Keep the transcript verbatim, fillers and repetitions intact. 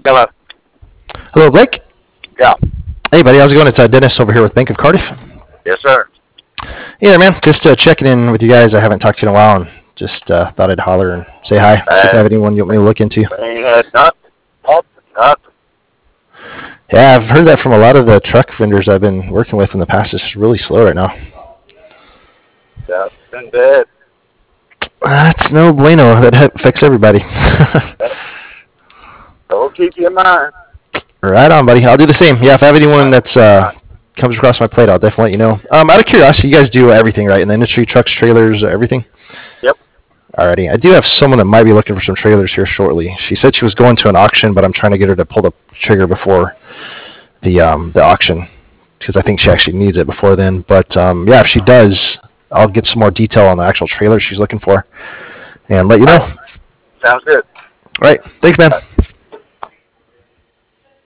Hello. Hello, Blake. Yeah. Hey, buddy. How's it going? It's uh, Dennis over here with Bank of Cardiff. Yes, sir. Hey there, man. Just uh, checking in with you guys. I haven't talked to you in a while, and just uh, thought I'd holler and say hi. Uh, See if I have anyone you want me to look into. Ain't had nothing. Nothing. Yeah, I've heard that from a lot of the truck vendors I've been working with in the past. It's really slow right now. Yeah, it's been bad. That's no bueno. That affects everybody. So keep you in mind. Right on, buddy. I'll do the same. Yeah, if I have anyone that's uh, comes across my plate, I'll definitely let you know. Um, out of curiosity, you guys do everything, right? In the industry, trucks, trailers, everything? Yep. Alrighty. I do have someone that might be looking for some trailers here shortly. She said she was going to an auction, but I'm trying to get her to pull the trigger before the um, the auction because I think she actually needs it before then. But um, yeah, if she does, I'll get some more detail on the actual trailer she's looking for and let you know. Sounds good. All right. Thanks, man.